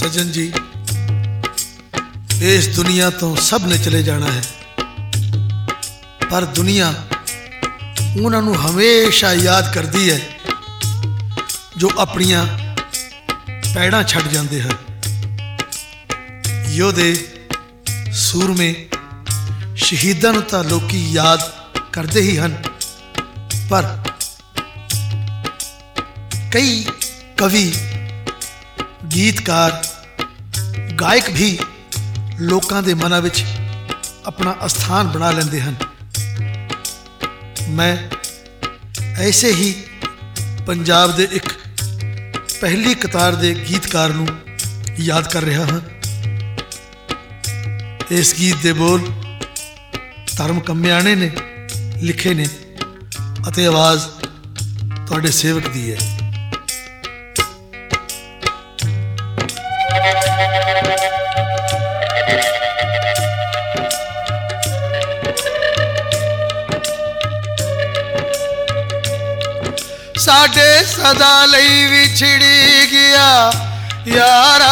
सजन जी, इस दुनिया तो सब ने चले जाना है, पर दुनिया उन्होंने हमेशा याद करती है जो अपनियां पैड़ां छड़ जाते हैं। योधे सूरमे शहीदां नूं तां लोकी याद करते ही हैं, पर कई कवि, गीतकार, गायक भी लोकां दे मनां विच अपना स्थान बना लेंदे हैं। मैं ऐसे ही पंजाब दे एक पहली कतार दे गीतकार नूं याद कर रहा हाँ। इस गीत दे बोल धर्म कम्याणे ने लिखे ने अते आवाज़ तुहाडे सेवक दी है। साडे सदा लई विछड़ी गया यारा,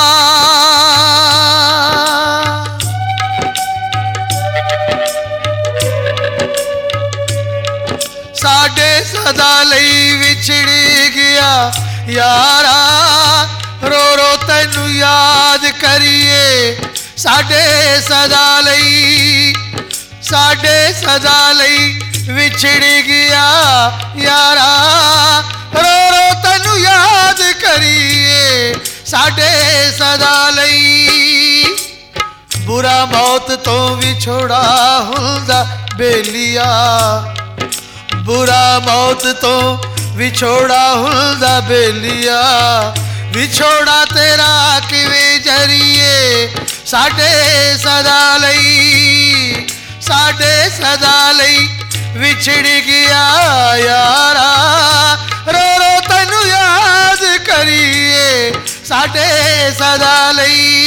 साडे सदा लई विछड़ी गया यारा, रो रो तैनू याद करिए साडे सदा लई, साडे सदा लई विछड़ गया यारा, रो रो तैनू याद करिए साडे सदा लई। बुरा मौत तो विछोड़ा हुंदा बेलिया, बुरा मौत तो विछोड़ा हुंदा बेलिया, विछोड़ा तेरा किवें जरिए साडे सदा लई, साडे सदा लई विछड़ गया यारा, रो रो तैनू याद करिए साडे सदा लई।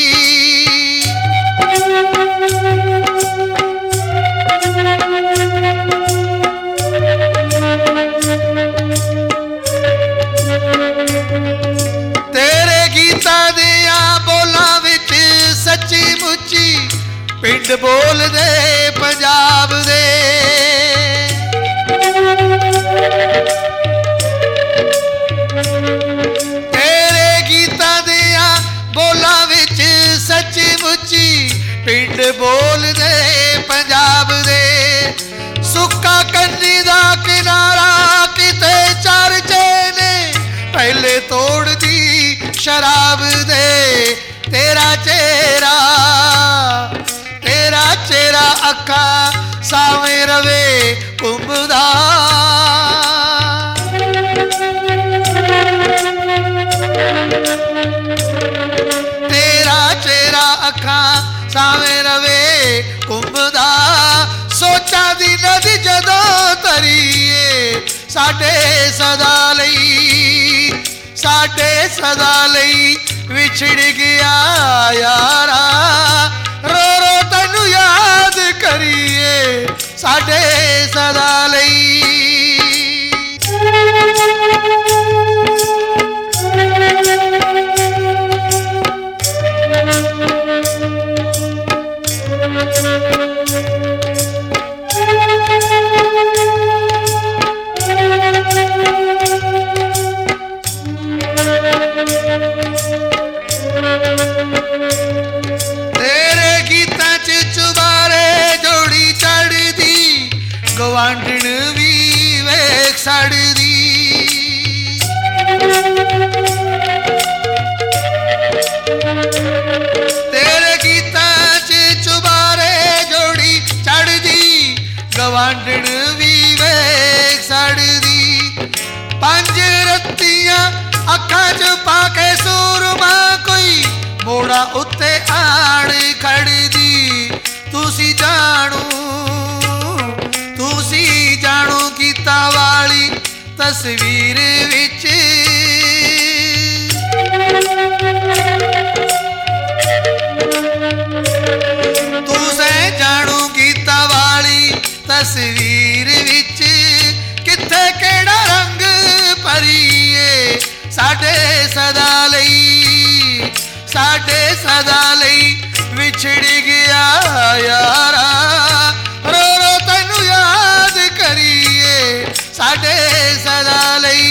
तेरे गीतां दियां बोलां विच सच्ची मुच्ची पिंड बोल दे पंजाब दे, तेरे गीतां दियां बोलां विच सच्ची मुच्ची पिंड बोल दे पंजाब दे। सुक्का कन्नी दा किनारा किते चरचे ने पहले तोड़ दी शराब दे, तेरा चेहरा, तेरा चेहरा अखा सावें रवे घुमदा, तेरा चेहरा अखा सावें रवे घुमदा, सोचा दी नदी जदों तरीए साडे सदा लई, साडे सदा लई विछड़ गया यारा, रो रो तैनू याद करिए साडे सदा लई। गवांढण भी वेख सड़दी, तेरे गीतां च चुबारे जोड़ी चढ़दी, गवांढण भी वेख सड़दी। पंज रत्तियां अखां च पाके सूरमा कोई मोड़ा उत्ते आण खड़दी, तुसी जाणू, तुसी जाणू गीता वाली तस्वीर विच, तुसे जाणू गीता वाली तस्वीर विच, किथे केड़ा रंग भरीए साडे सदा लई, साडे सदा लई विछड़ गया यारा। रो रो तैनू याद करिए साडे सदा लई।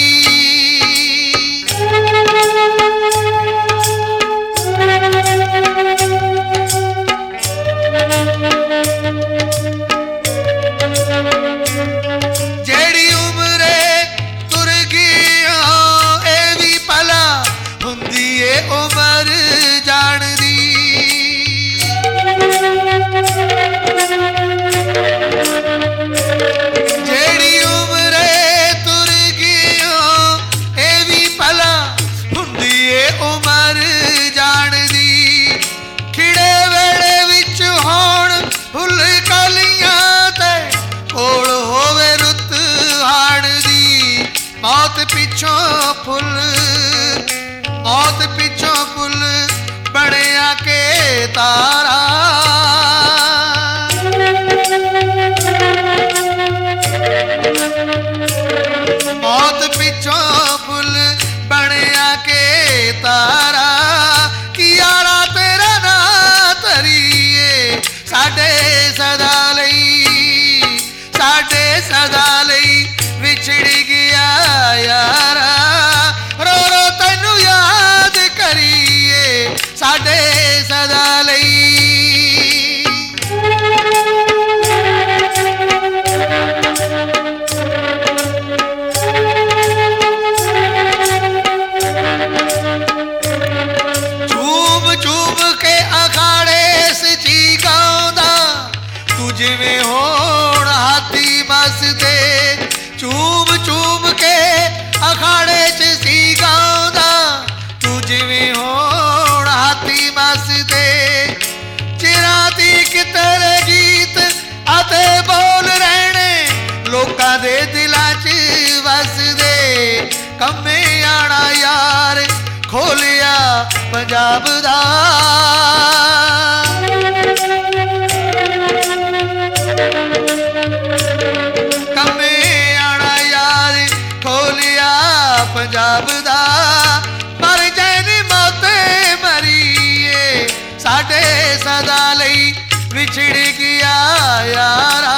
मौत पिछों फुल, मौत पिछों फुल बनिया के तारा। मौत पिछों फुल बनिया के तारा। कि यारा तेरा ना तरीए साडे सदा लई, साडे सदा लई विछड़ गया यारा। रो रो तैनू याद करिए साडे सदा लई। चूम चूम के अखाड़े सची गाउंदा, तू जिवें होण हाथी बस दे। चूम चूम के अखाड़े च सी गाउंदा, तू जिवें होण हाथी बस दे। चिरां दी तेरे गीत आते बोल रहने लोकां दे दिलां च वसदे। कम्मे आना यार खोलिया पंजाब दा। पंजाब दा मर जाए मौते मरीए साडे सदा लई विछड़ गया यारा।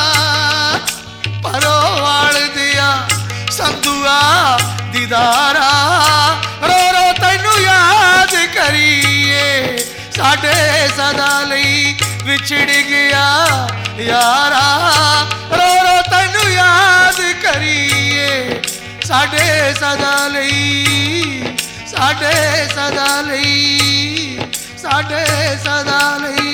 परो वाल दिया संधुआ दीदारा। रो रो तैनू याद करिए साडे सदा लई विछड़ गया यारा। रो रो तैनू याद करिए साडे सदा लई, साडे सदा लई, साडे सदा लई।